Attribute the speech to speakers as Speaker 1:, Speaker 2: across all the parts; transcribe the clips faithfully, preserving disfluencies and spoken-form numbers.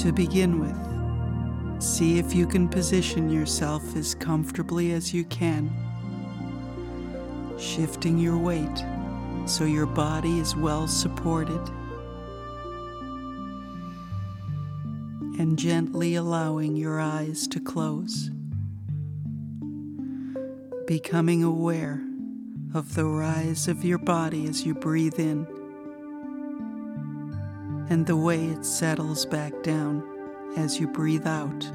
Speaker 1: To begin with, see if you can position yourself as comfortably as you can, shifting your weight so your body is well supported, and gently allowing your eyes to close, becoming aware of the rise of your body as you breathe in and the way it settles back down as you breathe out,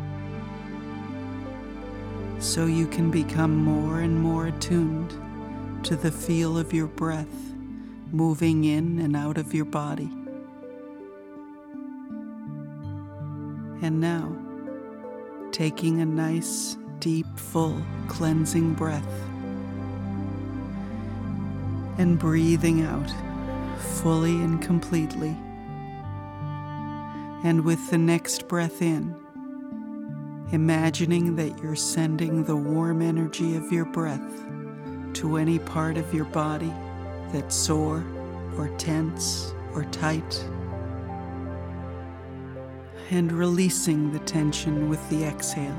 Speaker 1: so you can become more and more attuned to the feel of your breath moving in and out of your body. And now, taking a nice, deep, full, cleansing breath and breathing out fully and completely. And with the next breath in, imagining that you're sending the warm energy of your breath to any part of your body that's sore or tense or tight, and releasing the tension with the exhale.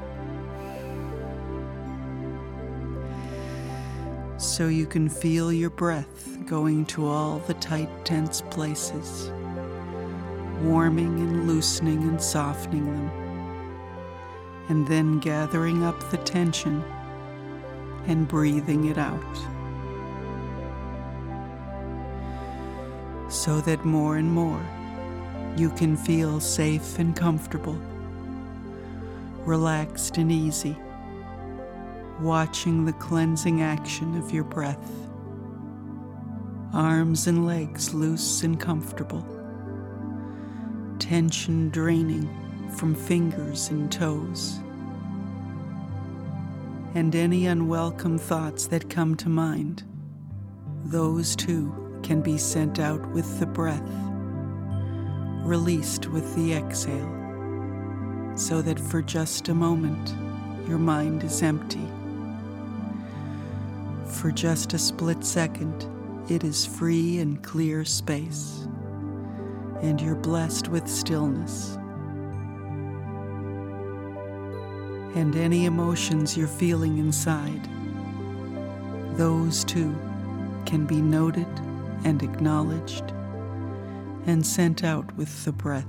Speaker 1: So you can feel your breath going to all the tight, tense places, warming and loosening and softening them, and then gathering up the tension and breathing it out, so that more and more you can feel safe and comfortable, relaxed and easy, watching the cleansing action of your breath, arms and legs loose and comfortable, tension draining from fingers and toes, and any unwelcome thoughts that come to mind, those too can be sent out with the breath, released with the exhale, so that for just a moment your mind is empty. For just a split second, it is free and clear space, and you're blessed with stillness. And any emotions you're feeling inside, those too can be noted and acknowledged and sent out with the breath,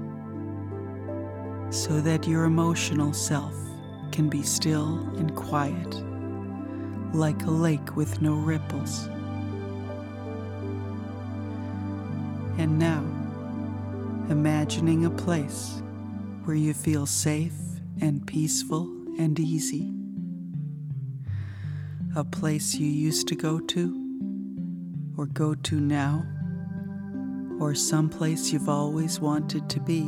Speaker 1: so that your emotional self can be still and quiet, like a lake with no ripples. And now, imagining a place where you feel safe and peaceful and easy, a place you used to go to, or go to now, or someplace you've always wanted to be.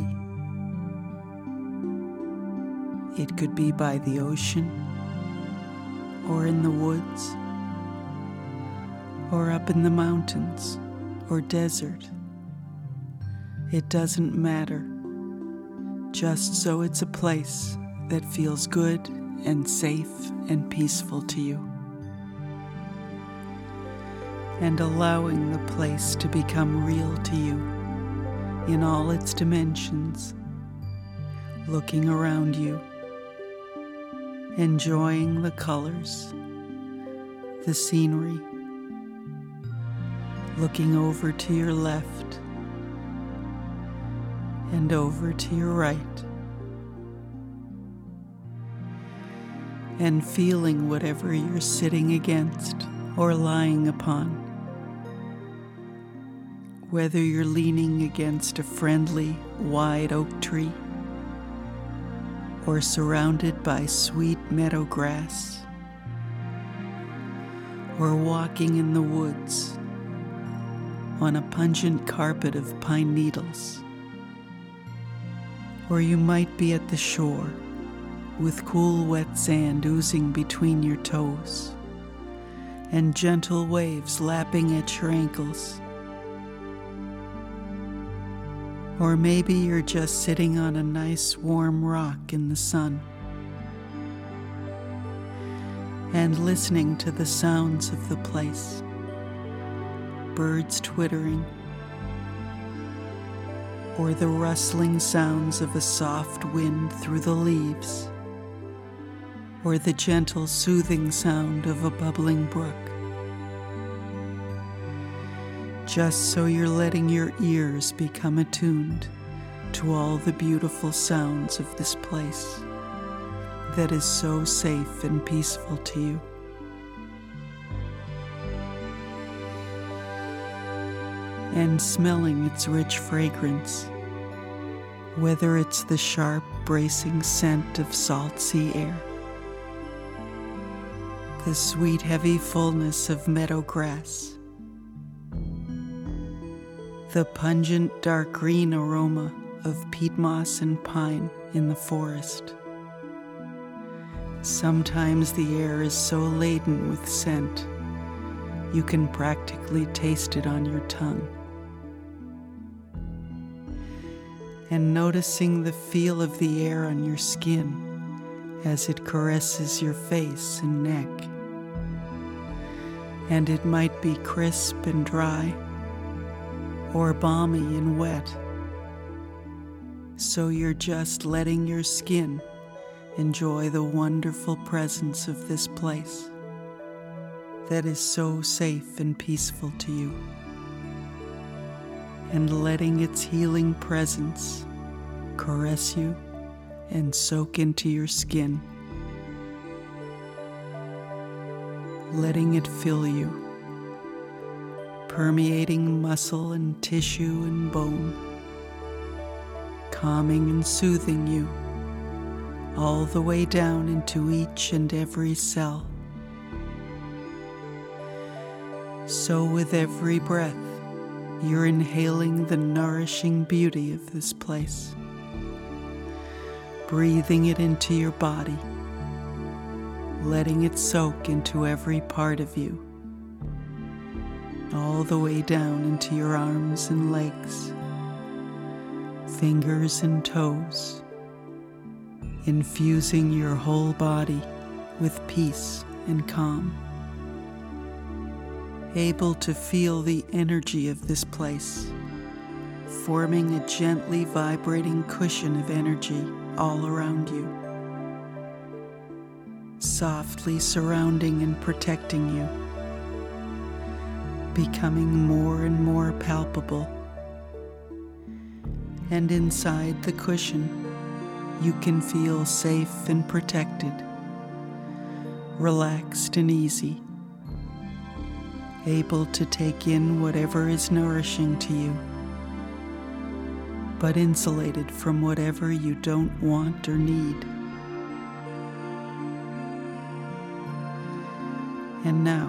Speaker 1: It could be by the ocean, or in the woods, or up in the mountains, or desert. It doesn't matter, just so it's a place that feels good and safe and peaceful to you. And allowing the place to become real to you in all its dimensions, looking around you, enjoying the colors, the scenery, looking over to your left and over to your right, and feeling whatever you're sitting against or lying upon, whether you're leaning against a friendly, wide oak tree or surrounded by sweet meadow grass, or walking in the woods on a pungent carpet of pine needles. Or you might be at the shore with cool wet sand oozing between your toes and gentle waves lapping at your ankles. Or maybe you're just sitting on a nice warm rock in the sun and listening to the sounds of the place, birds twittering, or the rustling sounds of a soft wind through the leaves, or the gentle soothing sound of a bubbling brook. Just so you're letting your ears become attuned to all the beautiful sounds of this place that is so safe and peaceful to you. And smelling its rich fragrance, whether it's the sharp, bracing scent of salt sea air, the sweet, heavy fullness of meadow grass, the pungent, dark green aroma of peat moss and pine in the forest. Sometimes the air is so laden with scent, you can practically taste it on your tongue. And noticing the feel of the air on your skin as it caresses your face and neck. And it might be crisp and dry, or balmy and wet. So you're just letting your skin enjoy the wonderful presence of this place that is so safe and peaceful to you, and letting its healing presence caress you and soak into your skin, letting it fill you, permeating muscle and tissue and bone, calming and soothing you all the way down into each and every cell. So with every breath, you're inhaling the nourishing beauty of this place, breathing it into your body, letting it soak into every part of you, all the way down into your arms and legs, fingers and toes, infusing your whole body with peace and calm, able to feel the energy of this place, forming a gently vibrating cushion of energy all around you, softly surrounding and protecting you, becoming more and more palpable. And inside the cushion, you can feel safe and protected, relaxed and easy, able to take in whatever is nourishing to you, but insulated from whatever you don't want or need. And now,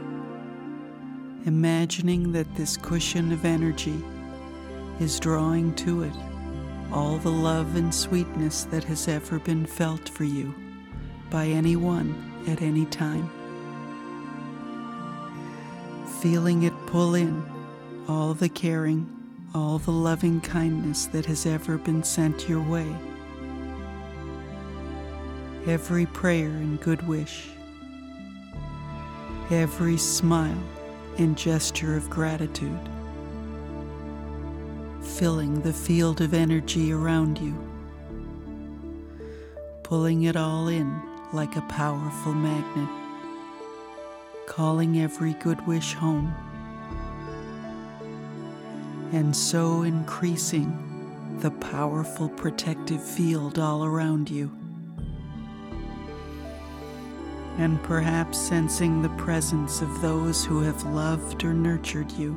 Speaker 1: imagining that this cushion of energy is drawing to it all the love and sweetness that has ever been felt for you by anyone at any time. Feeling it pull in all the caring, all the loving kindness that has ever been sent your way. Every prayer and good wish, every smile and gesture of gratitude, filling the field of energy around you, pulling it all in like a powerful magnet, calling every good wish home, and so increasing the powerful protective field all around you, and perhaps sensing the presence of those who have loved or nurtured you,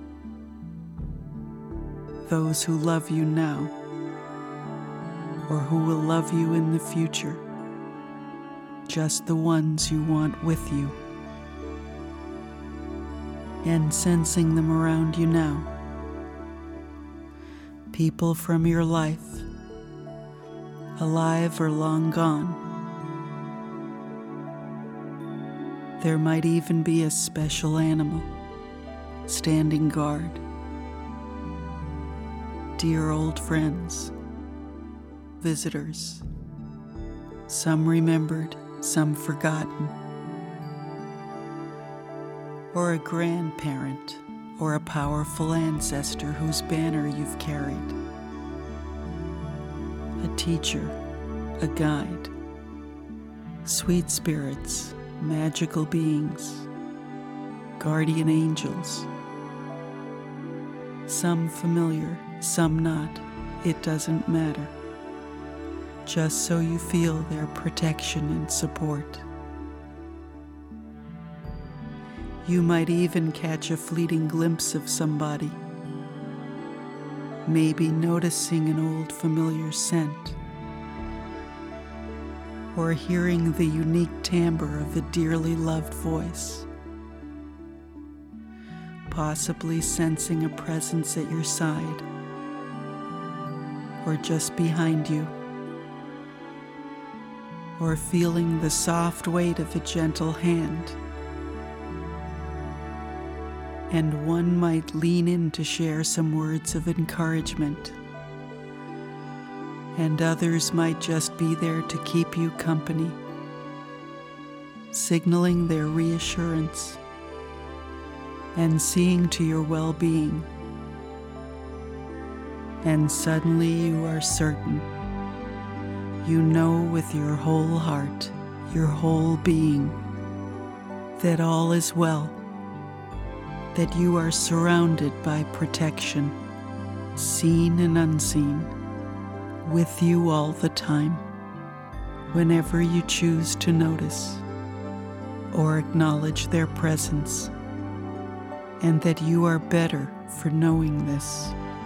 Speaker 1: those who love you now, or who will love you in the future, just the ones you want with you, and sensing them around you now, people from your life, alive or long gone. There might even be a special animal standing guard. Dear old friends, visitors, some remembered, some forgotten, or a grandparent or a powerful ancestor whose banner you've carried. teacher, a guide, sweet spirits, magical beings, guardian angels, some familiar, some not, it doesn't matter, just so you feel their protection and support. You might even catch a fleeting glimpse of somebody, maybe noticing an old familiar scent, or hearing the unique timbre of a dearly loved voice, possibly sensing a presence at your side or just behind you, or feeling the soft weight of a gentle hand. And one might lean in to share some words of encouragement, and others might just be there to keep you company, signaling their reassurance and seeing to your well-being. And suddenly you are certain, you know with your whole heart, your whole being, that all is well, that you are surrounded by protection, seen and unseen, with you all the time, whenever you choose to notice or acknowledge their presence, and that you are better for knowing this.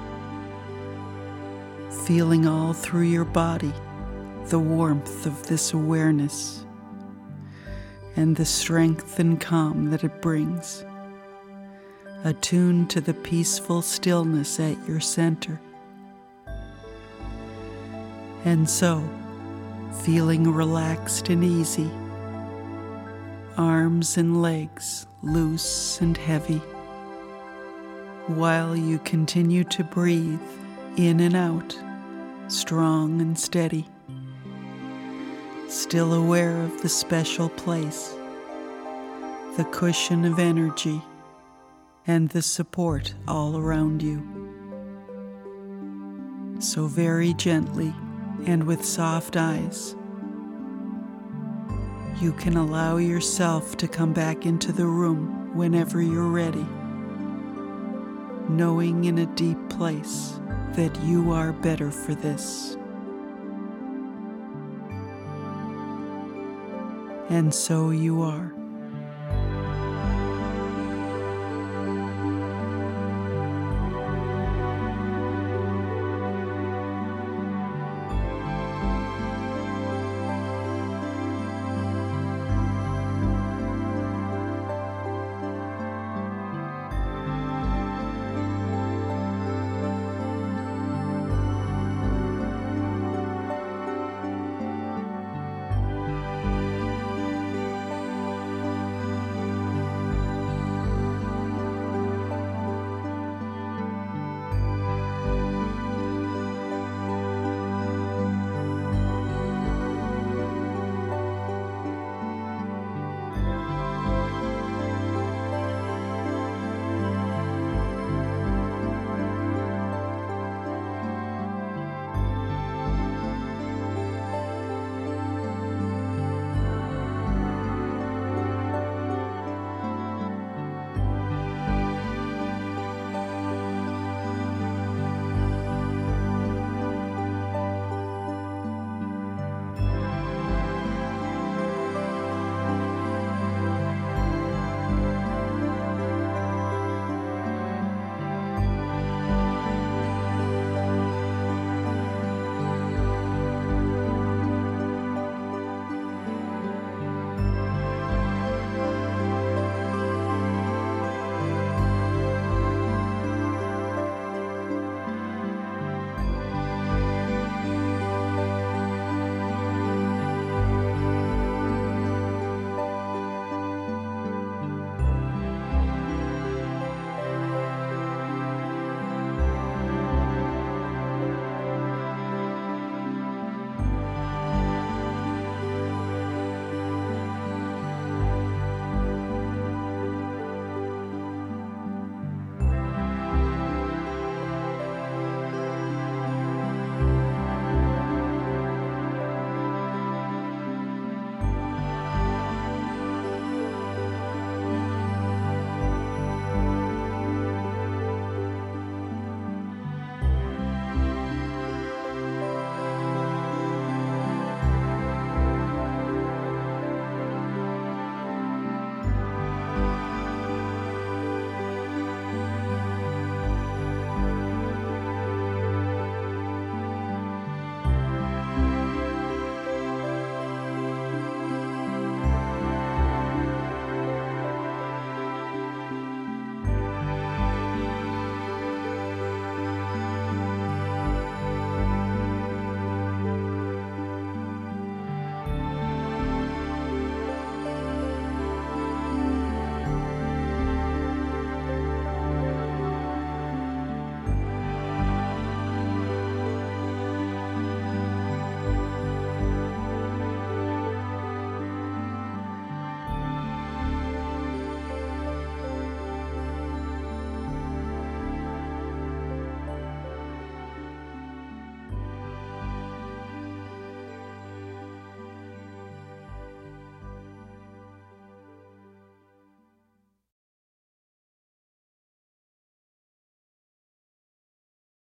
Speaker 1: Feeling all through your body the warmth of this awareness and the strength and calm that it brings, attuned to the peaceful stillness at your center. And so, feeling relaxed and easy, arms and legs loose and heavy, while you continue to breathe in and out, strong and steady, still aware of the special place, the cushion of energy, and the support all around you. So very gently and with soft eyes, you can allow yourself to come back into the room whenever you're ready, knowing in a deep place that you are better for this. And so you are.